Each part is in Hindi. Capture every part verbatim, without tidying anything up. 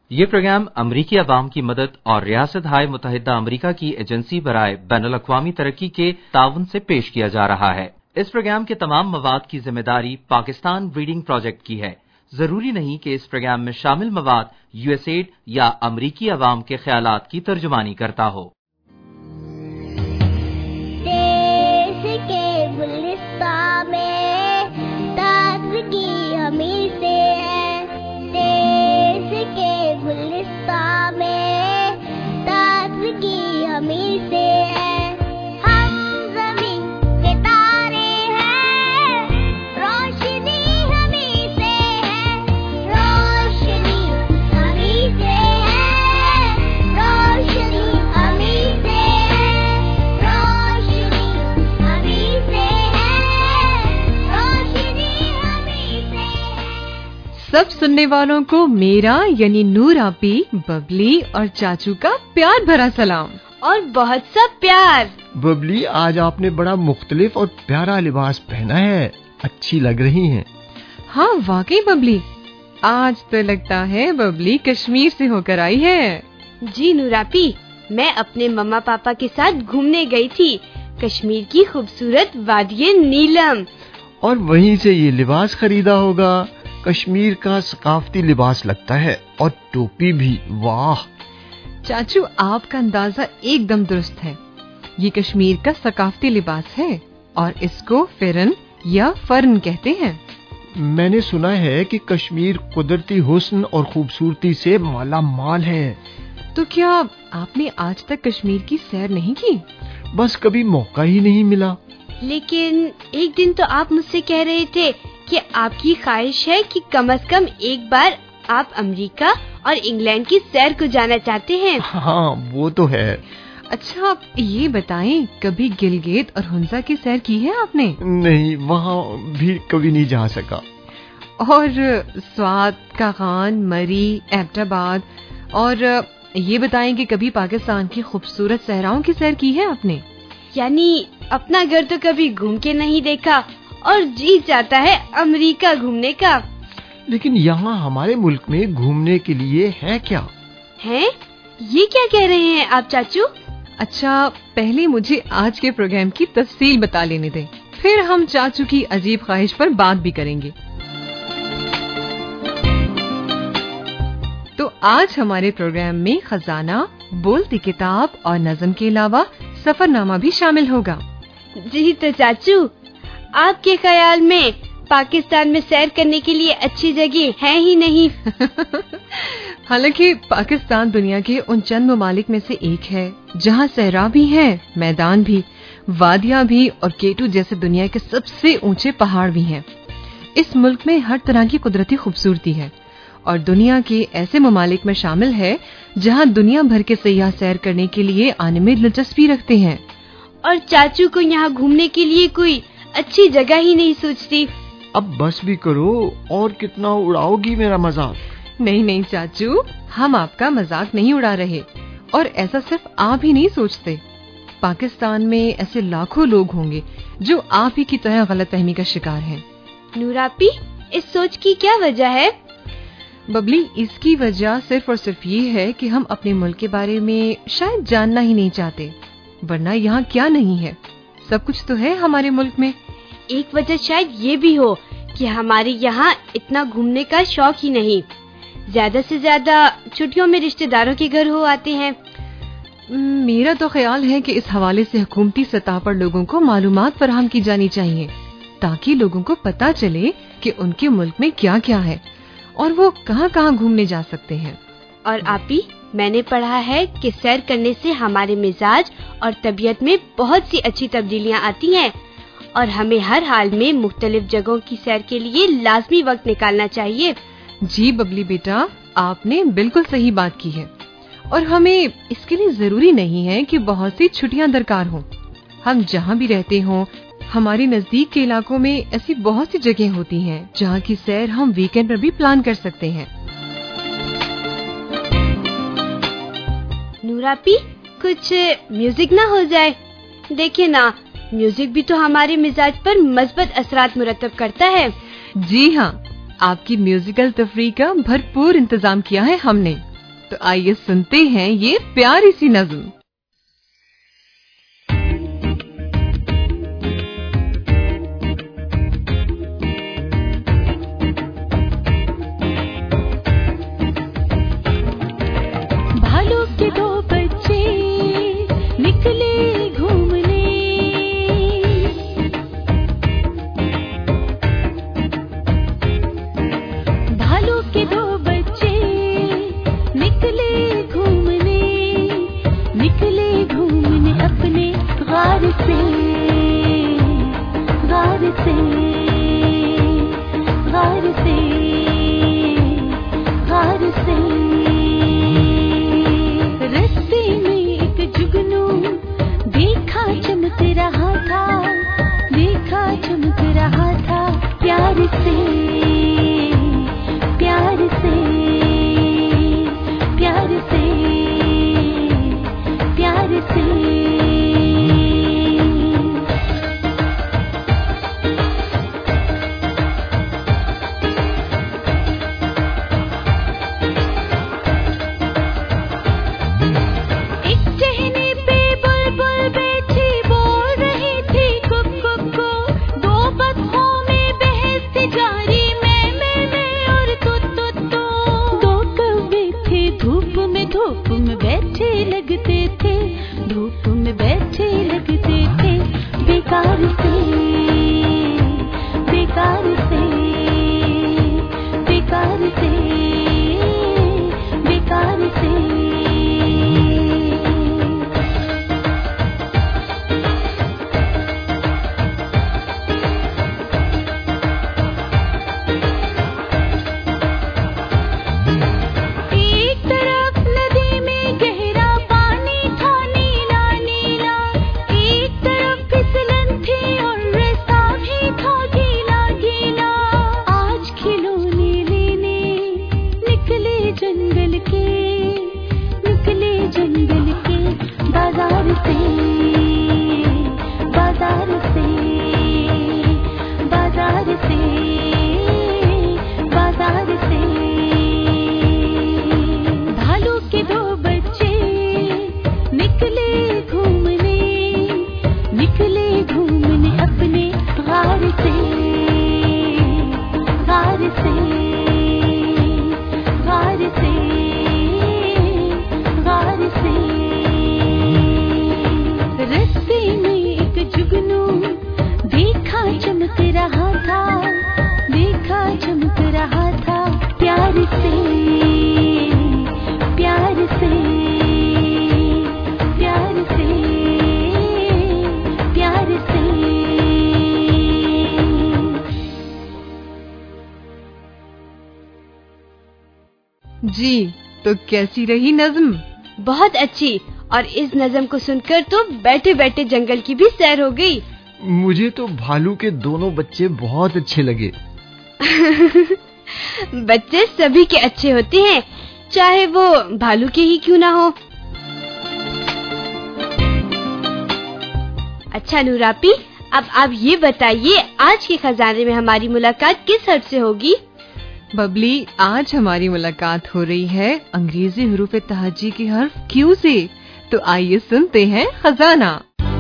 ये प्रोग्राम अमरीकी अवाम की मदद और रियासत हाय मुत्तहिदा अमरीका की एजेंसी बराए बैनुल अक़वामी तरक्की के ताउन से पेश किया जा रहा है। इस प्रोग्राम के तमाम मवाद की जिम्मेदारी पाकिस्तान रीडिंग प्रोजेक्ट की है। जरूरी नहीं कि इस प्रोग्राम में शामिल मवाद यूएसएड या अमरीकी अवाम के ख्यालात की तर्जुमानी करता हो। देश के गुलिस्तान में ताज़गी हमी से है, देश के गुलिस्तान में ताज़गी हमी से है। हम ज़मीन के तारे हैं, रोशनी हमी से है, रोशनी हमी से है, रोशनी हमी से है, रोशनी हमी से है, रोशनी हमी से है। सब सुनने वालों को मेरा यानी नूर आपी, बबली और चाचू का प्यार भरा सलाम और बहुत सा प्यार। बबली, आज आपने बड़ा मुख्तलिफ और प्यारा लिबास पहना है, अच्छी लग रही हैं। हाँ वाकई बबली, आज तो लगता है बबली कश्मीर से होकर आई है। जी नूरापी, मैं अपने मम्मा पापा के साथ घूमने गई थी कश्मीर की खूबसूरत वादिये नीलम। और वहीं से ये लिबास खरीदा होगा। कश्मीर का सकाफती लिबास लगता है और टोपी भी, वाह। चाचू, आपका अंदाजा एकदम दुरुस्त है। ये कश्मीर का सकाफती लिबास है और इसको फिरन या फरन कहते हैं। मैंने सुना है कि कश्मीर कुदरती हुस्न और खूबसूरती से माला माल है। तो क्या आपने आज तक कश्मीर की सैर नहीं की? बस कभी मौका ही नहीं मिला। लेकिन एक दिन तो आप मुझसे कह रहे थे कि आपकी ख्वाहिश है कि कम से कम एक बार आप अमेरिका और इंग्लैंड की सैर को जाना चाहते हैं। हाँ, वो तो है। अच्छा, आप ये बताएं, कभी गिलगित और हुंजा की सैर की है आपने? नहीं, वहाँ भी कभी नहीं जा सका। और स्वात, कागान, मरी, एबटाबाद, और ये बताएं कि कभी पाकिस्तान की खूबसूरत सहराओं की सैर की है आपने? यानी अपना घर तो कभी घूम के नहीं देखा और जी चाहता है अमेरिका घूमने का। लेकिन यहाँ हमारे मुल्क में घूमने के लिए है क्या? है? ये क्या कह रहे हैं आप चाचू? अच्छा, पहले मुझे आज के प्रोग्राम की तफसील बता लेने दें, फिर हम चाचू की अजीब ख्वाहिश पर बात भी करेंगे। तो आज हमारे प्रोग्राम में खजाना, बोलती किताब और नज़म के अलावा सफरनामा भी शामिल होगा। जी तो चाचू, आपके ख्याल में पाकिस्तान में सैर करने के लिए अच्छी जगह है ही नहीं। हालांकि पाकिस्तान दुनिया के उन चंद ममालिक में से एक है जहां सहरा भी है, मैदान भी, वादियां भी और केटू जैसे दुनिया के सबसे ऊंचे पहाड़ भी हैं। इस मुल्क में हर तरह की कुदरती खूबसूरती है और दुनिया के ऐसे ममालिक में शामिल है जहां दुनिया भर के सयाह सैर करने के लिए आने में दिलचस्पी रखते हैं। और चाचू को यहाँ घूमने के लिए कोई अच्छी जगह ही नहीं सोचती। अब बस भी करो, और कितना उड़ाओगी मेरा मजाक? नहीं नहीं चाचू, हम आपका मजाक नहीं उड़ा रहे, और ऐसा सिर्फ आप ही नहीं सोचते। पाकिस्तान में ऐसे लाखों लोग होंगे जो आप ही की तरह गलतफहमी का शिकार हैं। नूरापी, इस सोच की क्या वजह है? बबली, इसकी वजह सिर्फ और सिर्फ ये है कि हम अपने मुल्क के बारे में शायद जानना ही नहीं चाहते, वरना यहाँ क्या नहीं है, सब कुछ तो है हमारे मुल्क में। एक वजह शायद ये भी हो कि हमारे यहाँ इतना घूमने का शौक ही नहीं, ज्यादा से ज्यादा छुट्टियों में रिश्तेदारों के घर हो आते हैं। मेरा तो ख्याल है कि इस हवाले से हुकूमती सतह पर लोगों को मालूमात फराहम की जानी चाहिए, ताकि लोगों को पता चले कि उनके मुल्क में क्या क्या है और वो कहाँ कहाँ घूमने जा सकते हैं। और आपी, मैंने पढ़ा है कि सैर करने से हमारे मिजाज और तबीयत में बहुत सी अच्छी तब्दीलियाँ आती हैं और हमें हर हाल में मुख्तलिफ जगहों की सैर के लिए लाजमी वक्त निकालना चाहिए। जी बबली बेटा, आपने बिल्कुल सही बात की है, और हमें इसके लिए जरूरी नहीं है कि बहुत सी छुट्टियां दरकार हों। हम जहाँ भी रहते हों, हमारे नजदीक के इलाकों में ऐसी बहुत सी जगह होती हैं जहाँ की सैर हम वीकेंड पर भी प्लान कर सकते हैं। नूरापी, कुछ म्यूजिक ना हो जाए? देखे ना, म्यूजिक भी तो हमारे मिजाज पर मस्बत असरात मुरतब करता है। जी हाँ, आपकी म्यूजिकल तफरीह का भरपूर इंतजाम किया है हमने। तो आइए सुनते हैं ये प्यारी सी नज़्म। भालू के दो बच्चे निकले घूमने, भालू के दो बच्चे निकले घूमने, निकले घूमने अपने गार से, गार से, गार से, गार से। रस्ते में एक जुगनू देखा चमक रहा था, देखा चमक रहा था प्यार से, प्यार से, प्यार से, प्यार से। एक टहनी पे बुलबुल बैठी बोल रही थी कुक कुक को, दो बत्तों में बहस थी जारी, मैं मैं मैं और तू तू तू। दो कौवे थे धूप में, धूप में बैठे लगते थे, धूप में बैठे लगते थे बेकार से, बेकार से, बेकार से, बेकार से। एक तरफ नदी में गहरा पानी था नीला नीला, एक तरफ फिसलन थी और रास्ता भी था गीला गीला। आज खिलौने लेने निकले जंगल के, निकले जंगल के बाजार से, बाजार से, बाजार से, बाजार से। भालू के दो बच्चे निकले घूमने, निकले घूमने अपने गार से, गार से, गार से, गार से। रस्ते में एक जुगनू देखा चमक रहा था, देखा चमक रहा था प्यार से, प्यार से, प्यार से, प्यार से। जी, तो कैसी रही नज़्म? बहुत अच्छी। और इस नज़्म को सुनकर तो बैठे बैठे जंगल की भी सैर हो गई। मुझे तो भालू के दोनों बच्चे बहुत अच्छे लगे। बच्चे सभी के अच्छे होते हैं, चाहे वो भालू के ही क्यों ना हो। अच्छा नूरापी, अब आप ये बताइए आज के खजाने में हमारी मुलाकात किस हर्फ से होगी? बबली, आज हमारी मुलाकात हो रही है अंग्रेजी हरूफ तहज्जी की हर्फ क्यू से। तो आइए सुनते हैं खजाना।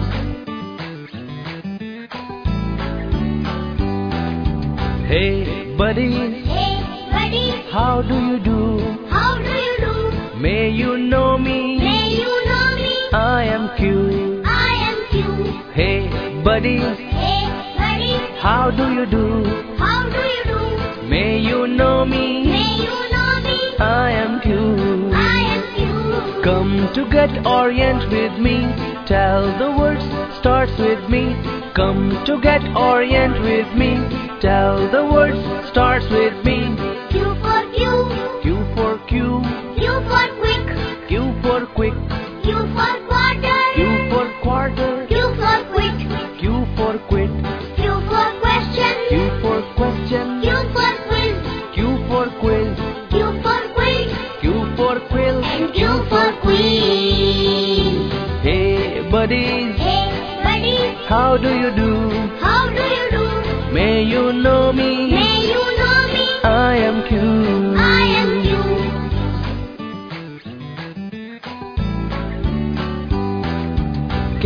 Hey buddy, Hey, buddy, how do you do? how do you do? May you know me? May you know me? I am Q. I am Q. Hey buddy, Hey, buddy, how do you do? how do you do? May you know me? May you know me? I am Q. I am Q. Come to get orient with me. Tell the words starts with me. Come to get orient with me. Tell the words starts with me. Q for Q. Q for Q. Q for quick. Q for quick. Q for quarter. Q for quarter. Q for quit. Q for quit. Q for question. Q for question. Q for quiz. Q for quiz. Q for quiz. Q for quill. And Q for queen. Hey buddies, Hey, buddy, how do you do? how do you do? May you know me? May you know me? I am Q. I am Q.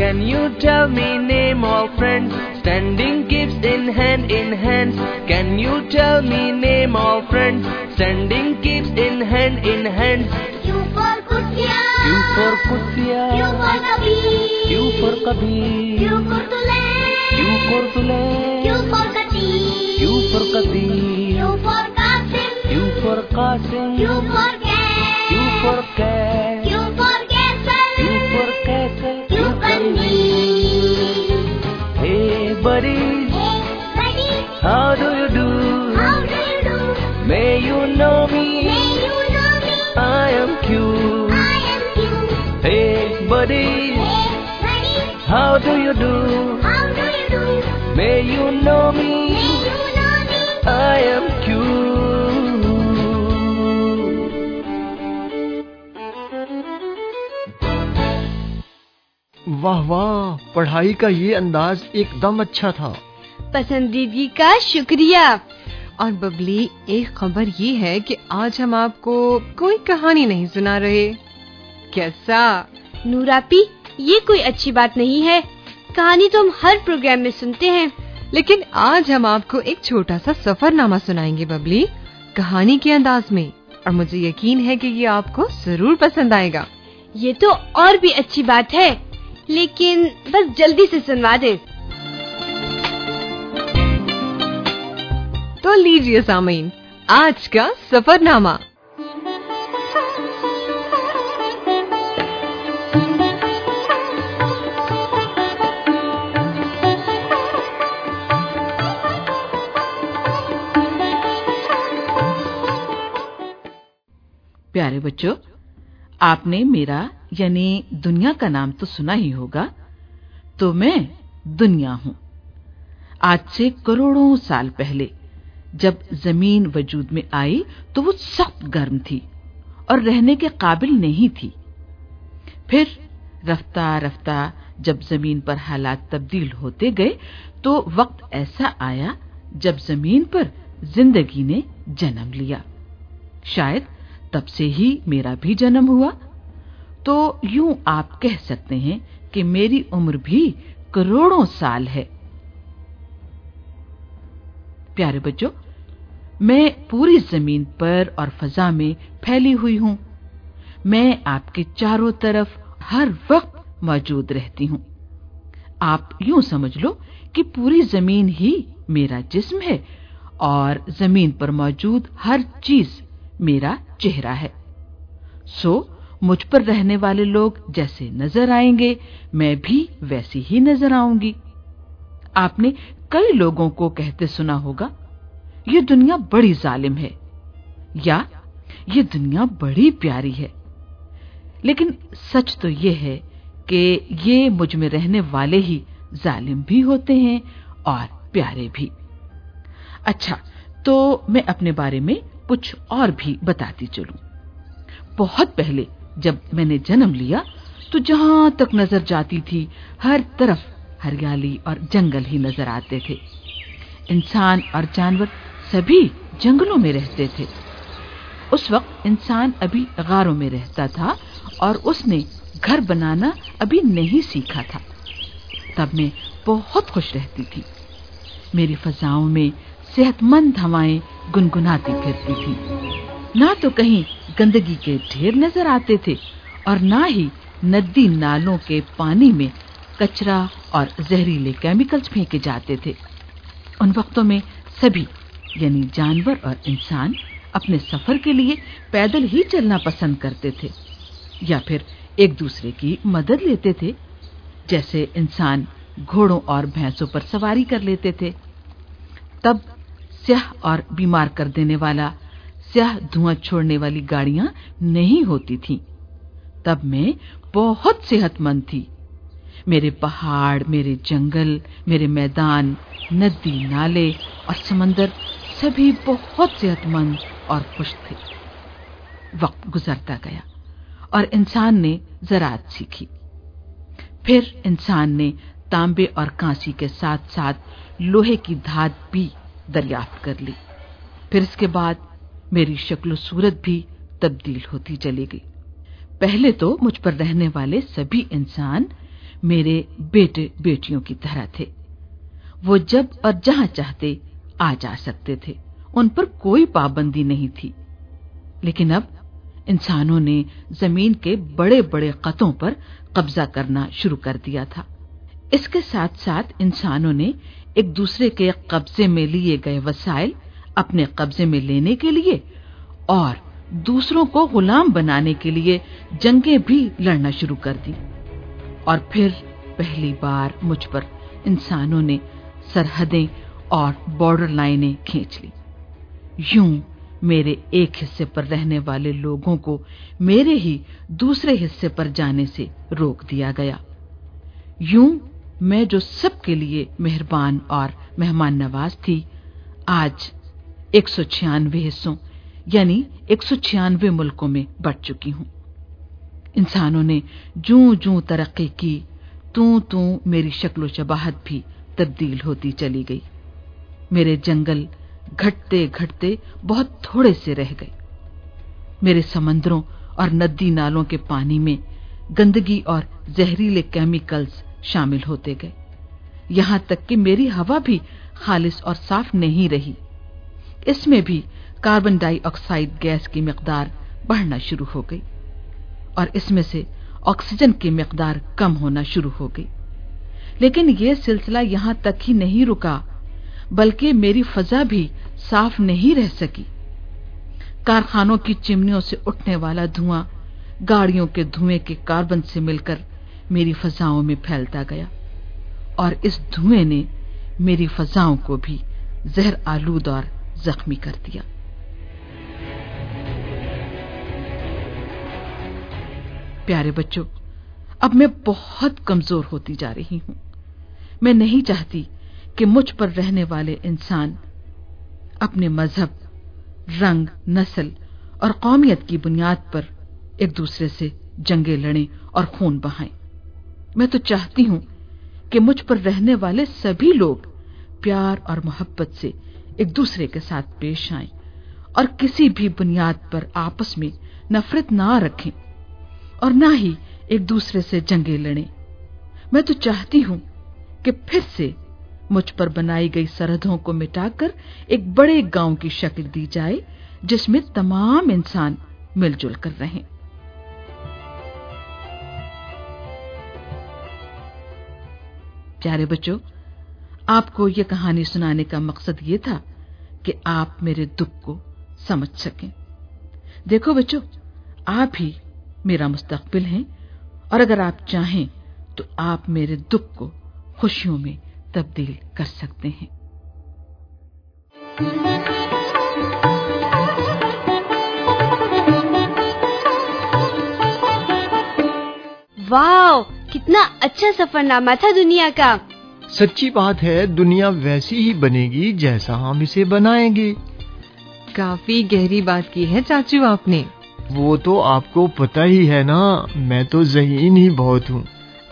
Can you tell me name all friends standing gifts in hand in hand? Can you tell me name all friends standing gifts in hand in hand? Q for Kutia. Q for Kutia. Q for Kabir. Q for Kabir. Q for Tulaim. Q for Tulaim. Q for Katir. Q for Katir. Q for Qasim. Q for Qasim. Q for Cat. Q for Cat. Q for Castle. Q for Castle. Q for Knee. Hey buddies, Hey, buddy, how do you do? how do you do? May you know me, May you know me. I am Q. I am Q. Hey buddies, Hey, buddy, how do you do? how do you do? May you know me, May you know me. I am Q. वाह वाह, पढ़ाई का ये अंदाज एकदम अच्छा था। पसंदीदगी का शुक्रिया। और बबली, एक खबर ये है कि आज हम आपको कोई कहानी नहीं सुना रहे। कैसा? नूरापी, ये कोई अच्छी बात नहीं है। कहानी तो हम हर प्रोग्राम में सुनते हैं। लेकिन आज हम आपको एक छोटा सा सफरनामा सुनाएंगे बबली, कहानी के अंदाज में। और मुझे यकीन है कि ये आपको जरूर पसंद आएगा। ये तो और भी अच्छी बात है, लेकिन बस जल्दी से सुनवा दें। तो लीजिए सामीन, आज का सफरनामा। प्यारे बच्चों, आपने मेरा यानी दुनिया का नाम तो सुना ही होगा। तो मैं दुनिया हूँ। आज से करोड़ों साल पहले जब जमीन वजूद में आई तो वो सख्त गर्म थी और रहने के काबिल नहीं थी। फिर रफ्ता रफ्ता जब जमीन पर हालात तब्दील होते गए तो वक्त ऐसा आया जब जमीन पर जिंदगी ने जन्म लिया। शायद तब से ही मेरा भी जन्म हुआ। तो यूं आप कह सकते हैं कि मेरी उम्र भी करोड़ों साल है। प्यारे बच्चों, मैं पूरी जमीन पर और फजा में फैली हुई हूं। मैं आपके चारों तरफ हर वक्त मौजूद रहती हूं। आप यूं समझ लो कि पूरी जमीन ही मेरा जिस्म है और जमीन पर मौजूद हर चीज मेरा चेहरा है। सो मुझ पर रहने वाले लोग जैसे नजर आएंगे, मैं भी वैसी ही नजर आऊंगी। आपने कई लोगों को कहते सुना होगा, ये दुनिया बड़ी जालिम है या ये दुनिया बड़ी प्यारी है। लेकिन सच तो ये है कि ये मुझ में रहने वाले ही जालिम भी होते हैं और प्यारे भी। अच्छा, तो मैं अपने बारे में कुछ और भी बताती चलूं। बहुत पहले जब मैंने जन्म लिया तो जहां तक नजर जाती थी हर तरफ हरियाली और जंगल ही नजर आते थे। इंसान और जानवर सभी जंगलों में रहते थे। उस वक्त इंसान अभी गारों में रहता था और उसने घर बनाना अभी नहीं सीखा था। तब मैं बहुत खुश रहती थी। मेरी फजाओं में सेहतमंद हवाएं गुनगुनाती फिरती थी। ना तो कहीं गंदगी के ढेर नजर आते थे और ना ही नदी नालों के पानी में कचरा और जहरीले केमिकल्स फेंके जाते थे। उन वक्तों में सभी यानी जानवर और इंसान अपने सफर के लिए पैदल ही चलना पसंद करते थे या फिर एक दूसरे की मदद लेते थे। जैसे इंसान घोड़ों और भैंसों पर सवारी कर लेते थे। तब स्याह और बीमार कर देने वाला स्याह धुआं छोड़ने वाली गाड़ियां नहीं होती थीं। तब मैं बहुत सेहतमंद थी। मेरे पहाड़, मेरे जंगल, मेरे मैदान, नदी नाले और समंदर सभी बहुत सेहतमंद और खुश थे। वक्त गुजरता गया और इंसान ने ज़राअत सीखी। फिर इंसान ने तांबे और कांसी के साथ साथ लोहे की धात भी दरियाफ्त कर ली। फिर इसके बाद मेरी शक्ल सूरत भी तब्दील होती चली गई। पहले तो मुझ पर रहने वाले सभी इंसान मेरे बेटे बेटियों की तरह थे। वो जब और जहां चाहते आ जा सकते थे, उन पर कोई पाबंदी नहीं थी। लेकिन अब इंसानों ने जमीन के बड़े बड़े कतों पर कब्जा करना शुरू कर दिया था। इसके साथ साथ इंसानों ने एक दूसरे के कब्जे में लिए गए वसाइल अपने कब्जे में लेने के लिए और दूसरों को गुलाम बनाने के लिए जंगें भी लड़ना शुरू कर दी। और फिर पहली बार मुझ पर इंसानों ने सरहदें और बॉर्डर लाइनें खींच ली। यूं मेरे एक हिस्से पर रहने वाले लोगों को मेरे ही दूसरे हिस्से पर जाने से रोक दिया गया। यूं मैं जो सबके लिए मेहरबान और मेहमान नवाज थी, आज एक सौ छियानवे हिस्सों यानी एक सौ छियानवे मुल्कों में बट चुकी हूं। इंसानों ने जूं जूं तरक्की की, तू तू मेरी शक्ल शबाहत भी तब्दील होती चली गई। मेरे जंगल घटते घटते बहुत थोड़े से रह गए। मेरे समंदरों और नदी नालों के पानी में गंदगी और जहरीले केमिकल्स शामिल होते गए। यहां तक कि मेरी हवा भी खालिस और साफ नहीं रही। इसमें भी कार्बन डाइऑक्साइड गैस की मिकदार बढ़ना शुरू हो गई और इसमें से ऑक्सीजन की मिकदार कम होना शुरू हो गई। लेकिन यह सिलसिला यहां तक ही नहीं रुका, बल्कि मेरी फजा भी साफ नहीं रह सकी। कारखानों की चिमनियों से उठने वाला धुआं गाड़ियों के धुएं के कार्बन से मिलकर मेरी फजाओं में फैलता गया और इस धुएं ने मेरी फजाओं को भी जहर आलूद और जख्मी कर दिया। प्यारे बच्चों, अब मैं बहुत कमजोर होती जा रही हूं। मैं नहीं चाहती कि मुझ पर रहने वाले इंसान अपने मजहब, रंग, नस्ल और कौमियत की बुनियाद पर एक दूसरे से जंगे लड़ें और खून बहाएं। मैं तो चाहती हूं कि मुझ पर रहने वाले सभी लोग प्यार और मोहब्बत से एक दूसरे के साथ पेश आएं और किसी भी बुनियाद पर आपस में नफरत ना रखें और ना ही एक दूसरे से जंगे लड़ें। मैं तो चाहती हूं कि फिर से मुझ पर बनाई गई सरहदों को मिटाकर एक बड़े गांव की शक्ल दी जाए जिसमें तमाम इंसान मिलजुल कर रहें। प्यारे बच्चों, आपको यह कहानी सुनाने का मकसद ये था कि आप मेरे दुख को समझ सकें। देखो बच्चों, आप ही मेरा मुस्तकबिल हैं और अगर आप चाहें तो आप मेरे दुख को खुशियों में तब्दील कर सकते हैं। वाह, कितना अच्छा सफरनामा था दुनिया का। सच्ची बात है, दुनिया वैसी ही बनेगी जैसा हम इसे बनाएंगे। काफी गहरी बात की है चाचू आपने। वो तो आपको पता ही है ना, मैं तो ज़हीन ही बहुत हूँ।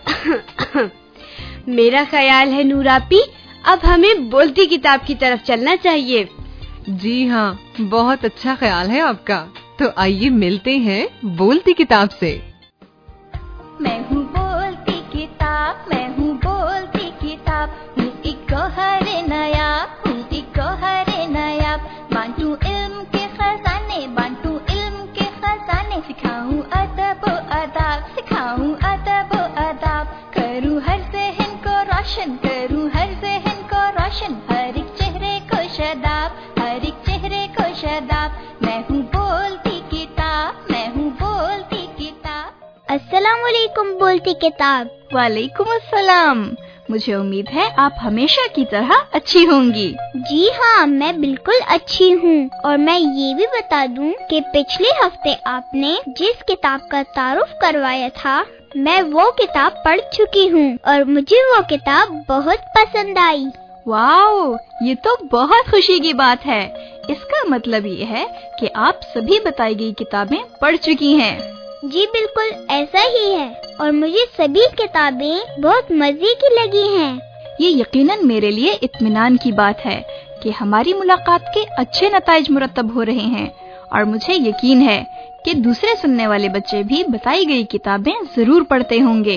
मेरा ख्याल है नूरापी, अब हमें बोलती किताब की तरफ चलना चाहिए। जी हाँ, बहुत अच्छा ख्याल है आपका। तो आइए मिलते हैं बोलती किताब से। मैं हूँ बोलती किताब, मैं हूँ बोलती किताब, हूँ एक गौहर नायाब, हूँ एक गौहर नायाब। बांटू इल्म के खजाने, बांटू इल्म के खजाने, सिखाऊं अदब व अदाब, सिखाऊं अदब व अदाब। करूँ हर ज़हन को रोशन, करूँ हर ज़हन को रोशन, हर एक चेहरे को शदाब, हर एक चेहरे को शदाब। मैं हूँ बोलती किताब, मैं हूँ बोलती किताब। अस्सलामुअलैकुम बोलती किताब। वालेकुम अस्सलाम। मुझे उम्मीद है आप हमेशा की तरह अच्छी होंगी। जी हाँ, मैं बिल्कुल अच्छी हूँ। और मैं ये भी बता दूँ कि पिछले हफ्ते आपने जिस किताब का तारुफ करवाया था, मैं वो किताब पढ़ चुकी हूँ और मुझे वो किताब बहुत पसंद आई। वाओ, ये तो बहुत खुशी की बात है। इसका मतलब ये है कि आप सभी बताई गई किताबें पढ़ चुकी हैं। जी बिल्कुल ऐसा ही है और मुझे सभी किताबें बहुत मजे की लगी हैं। ये यकीनन मेरे लिए इत्मीनान की बात है कि हमारी मुलाकात के अच्छे नताइज मुरतब हो रहे हैं और मुझे यकीन है कि दूसरे सुनने वाले बच्चे भी बताई गई किताबें जरूर पढ़ते होंगे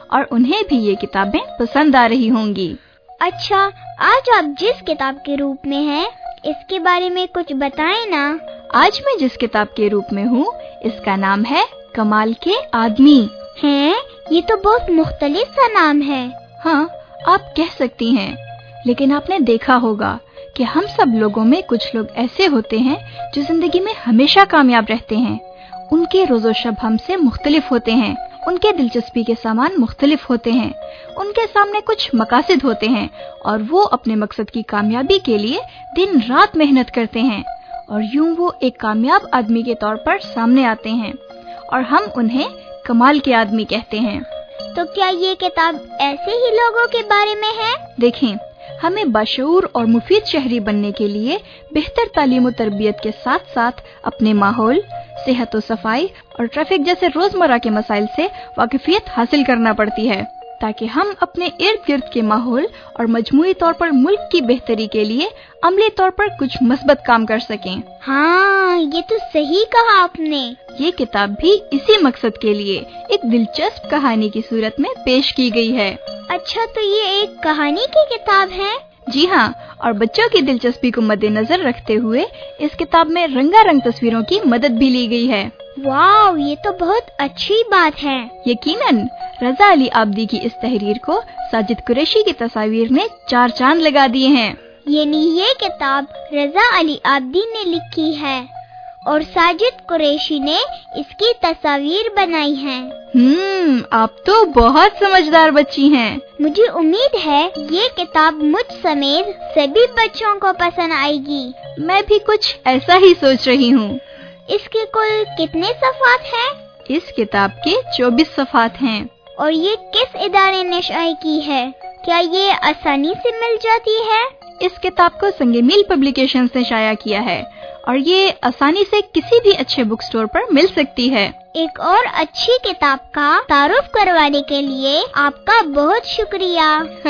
और उन्हें भी ये किताबें पसंद आ रही होंगी। अच्छा, आज आप जिस किताब के रूप में हैं, इसके बारे में कुछ बताएं ना। आज मैं जिस किताब के रूप में हूँ, इसका नाम है कमाल के आदमी। हैं? ये तो बहुत मुख्तलिफ सा नाम है। हाँ, आप कह सकती हैं, लेकिन आपने देखा होगा कि हम सब लोगों में कुछ लोग ऐसे होते हैं जो जिंदगी में हमेशा कामयाब रहते हैं। उनके रोज़ो शब हमसे मुख्तलिफ होते हैं, उनके दिलचस्पी के सामान मुख्तलिफ होते हैं, उनके सामने कुछ मकासद होते हैं और वो अपने मकसद की कामयाबी के लिए दिन रात मेहनत करते हैं और यूं वो एक कामयाब आदमी के तौर पर सामने आते हैं और हम उन्हें कमाल के आदमी कहते हैं। तो क्या ये किताब ऐसे ही लोगों के बारे में है? देखें, हमें बाशऊर और मुफीद शहरी बनने के लिए बेहतर तालीम और तरबियत के साथ साथ अपने माहौल, सेहत और सफाई और ट्रैफिक जैसे रोजमर्रा के मसाइल से वाकिफियत हासिल करना पड़ती है, ताकि हम अपने इर्द गिर्द के माहौल और मजमूई तौर पर मुल्क की बेहतरी के लिए अमली तौर पर कुछ मस्बत काम कर सकें। हाँ, ये तो सही कहा आपने। ये किताब भी इसी मकसद के लिए एक दिलचस्प कहानी की सूरत में पेश की गई है। अच्छा, तो ये एक कहानी की किताब है? जी हाँ, और बच्चों की दिलचस्पी को मद्देनजर रखते हुए इस किताब में रंगारंग तस्वीरों की मदद भी ली गई है। वाह, ये तो बहुत अच्छी बात है। यकीनन रजा अली आब्दी की इस तहरीर को साजिद कुरैशी की तस्वीर ने चार चांद लगा दिए हैं। यानी ये किताब रजा अली आब्दी ने लिखी है और साजिद कुरैशी ने इसकी तस्वीर बनाई है। हम्म, आप तो बहुत समझदार बच्ची हैं। मुझे उम्मीद है ये किताब मुझ समेत सभी बच्चों को पसंद आएगी। मैं भी कुछ ऐसा ही सोच रही हूँ। इसके कुल कितने सफ़ात हैं? इस किताब के चौबीस सफ़ात हैं। और ये किस इदारे ने शाये की है? क्या ये आसानी से मिल जाती है? इस किताब को संगे मील पब्लिकेशंस ने शाया किया है और ये आसानी से किसी भी अच्छे बुक स्टोर पर मिल सकती है। एक और अच्छी किताब का तारुफ करवाने के लिए आपका बहुत शुक्रिया।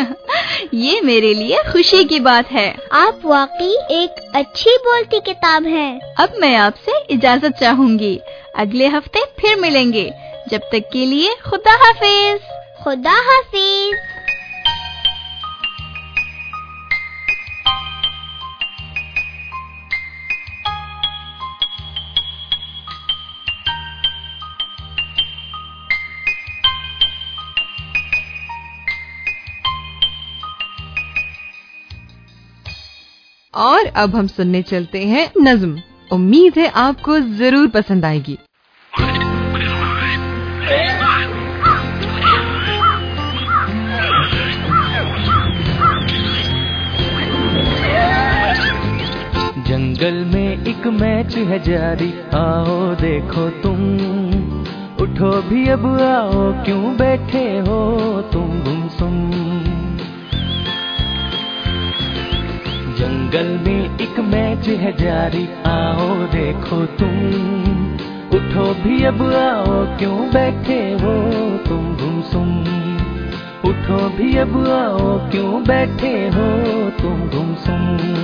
ये मेरे लिए खुशी की बात है। आप वाकई एक अच्छी बोलती किताब हैं। अब मैं आपसे इजाजत चाहूंगी। अगले हफ्ते फिर मिलेंगे। जब तक के लिए खुदा हाफिज। खुदा हाफिज। और अब हम सुनने चलते हैं नज्म। उम्मीद है आपको जरूर पसंद आएगी। जंगल में एक मैच है जारी, आओ देखो तुम, उठो भी अब आओ, क्यों बैठे हो तुम गुमसुम। जंगल में एक मैच है जारी, आओ देखो तुम, उठो भी अब आओ, क्यों बैठे हो तुम गुमसुम। उठो भी अब आओ, क्यों बैठे हो तुम गुमसुम।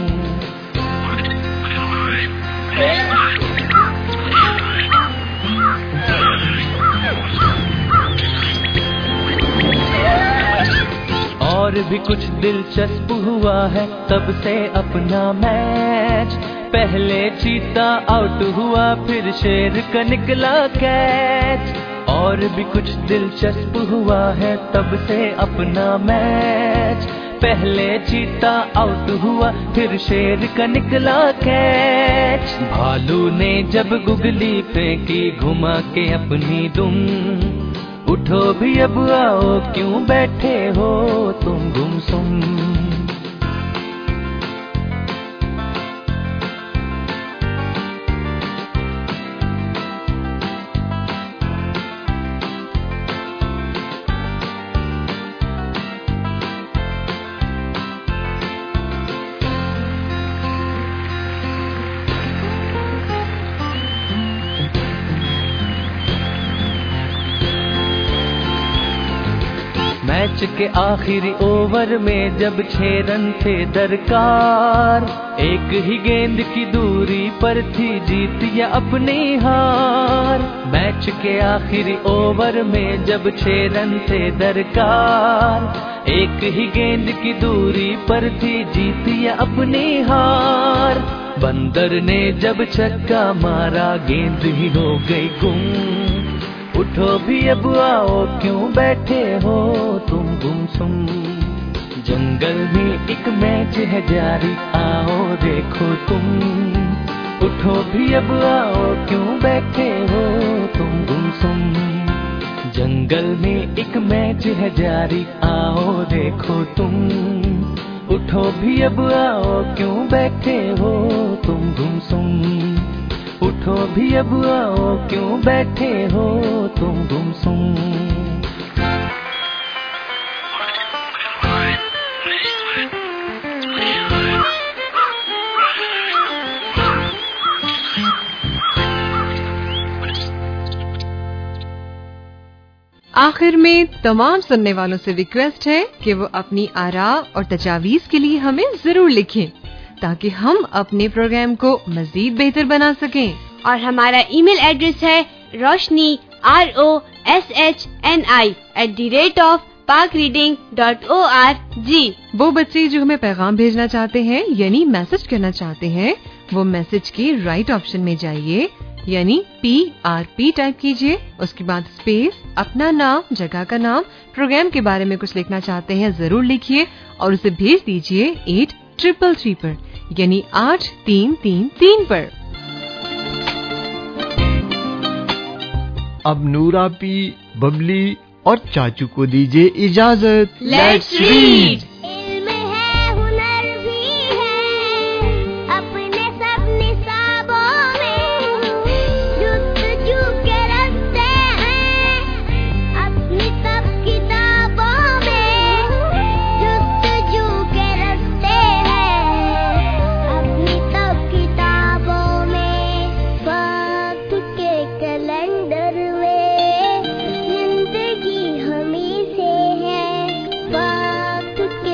और भी कुछ दिलचस्प हुआ है तब से अपना मैच, पहले चीता आउट हुआ फिर शेर का निकला कैच। और भी कुछ दिलचस्प हुआ है तब से अपना मैच, पहले चीता आउट हुआ फिर शेर का निकला कैच। भालू ने जब गुगली फेंकी घुमा के अपनी दुम, उठो भी अब आओ, क्यों बैठे हो तुम गुमसुम। मैच के आखिरी ओवर में जब छह रन थे दरकार, एक ही गेंद की दूरी पर थी जीत या अपनी हार। मैच के आखिरी ओवर में जब छह रन थे दरकार, एक ही गेंद की दूरी पर थी जीत या अपनी हार। बंदर ने जब छक्का मारा गेंद ही हो गई गुम, उठो भी अब आओ क्यों बैठे हो तुम गुमसुम। जंगल में एक मैच है जारी आओ देखो तुम, उठो भी अब आओ क्यों बैठे हो तुम गुमसुम। जंगल में एक मैच है जारी आओ देखो तुम, उठो भी अब आओ क्यों बैठे हो तुम गुमसुम। उठो भी अब आओ क्यों बैठे हो तुम गुमसुम। आखिर में तमाम सुनने वालों से रिक्वेस्ट है कि वो अपनी आरा और तजावीज के लिए हमें जरूर लिखें, ताकि हम अपने प्रोग्राम को मजीद बेहतर बना सकें। और हमारा ईमेल एड्रेस है Roshni R O S H N I at the rate of Pak reading dot O R G. वो बच्चे जो हमें पैगाम भेजना चाहते हैं यानी मैसेज करना चाहते हैं, वो मैसेज के राइट ऑप्शन में जाइए, यानी पी आर पी टाइप कीजिए, उसके बाद स्पेस, अपना नाम, जगह का नाम, प्रोग्राम के बारे में कुछ लिखना चाहते हैं जरूर लिखिए और उसे भेज दीजिए एट ट्रिपल थ्री पर, यानी आठ तीन तीन तीन पर। अब नूरा पी, बबली और चाचू को दीजिए इजाजत। Let's read. इल्म है, हुनर भी है, अपने सब निसाबों में जुस्तजू के रास्ते हैं, अपनी सब किताबों में जुस्तजू के रास्ते हैं, अपनी सब किताबों में। वक्त के कैलेंडर में जिंदगी हमी से है, वक्त के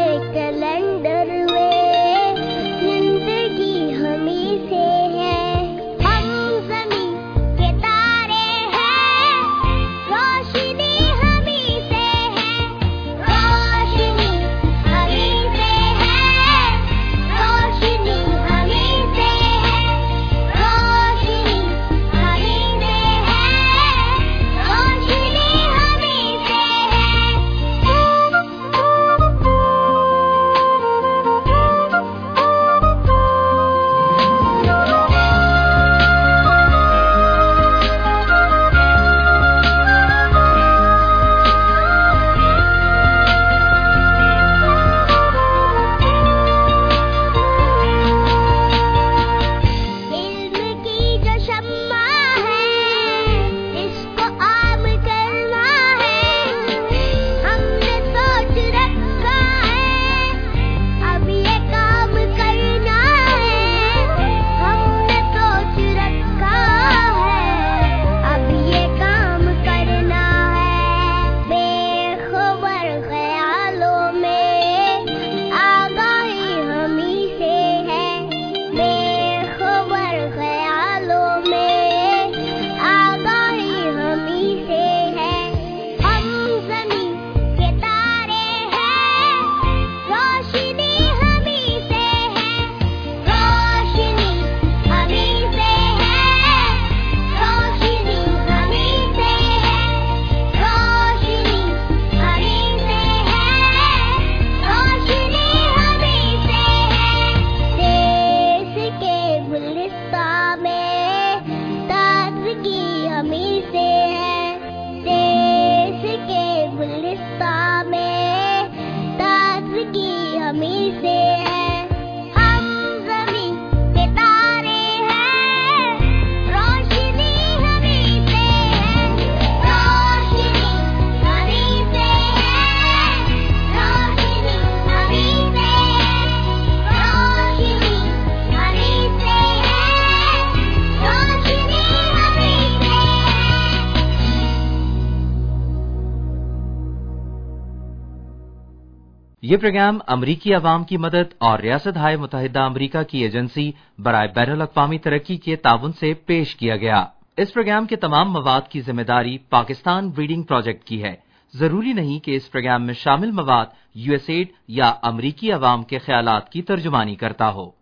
ये प्रोग्राम अमरीकी अवाम की मदद और रियासत हाय मुत्तहिदा अमरीका की एजेंसी बराए बैनुल अक़वामी तरक्की के ताउन से पेश किया गया। इस प्रोग्राम के तमाम मवाद की जिम्मेदारी पाकिस्तान रीडिंग प्रोजेक्ट की है। जरूरी नहीं कि इस प्रोग्राम में शामिल मवाद यूएसएड या अमरीकी अवाम के ख्यालात की तर्जुमानी करता हो।